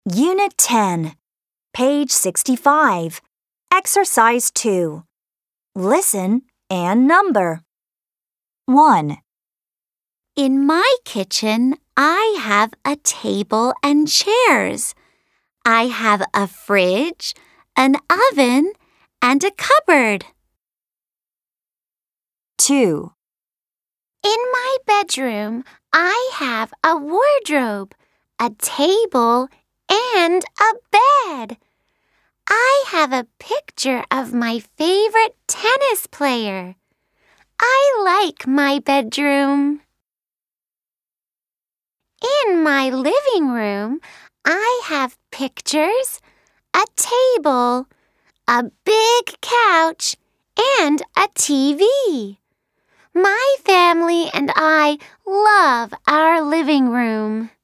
Unit 10, page 65, Exercise 2. Listen and number. 1. In my kitchen, I have a table and chairs. I have a fridge, an oven, and a cupboard. 2. In my bedroom, I have a wardrobe, a table, and a bed. I have a picture of my favorite tennis player. I like my bedroom. In my living room, I have pictures, a table, a big couch, and a TV. My family and I love our living room.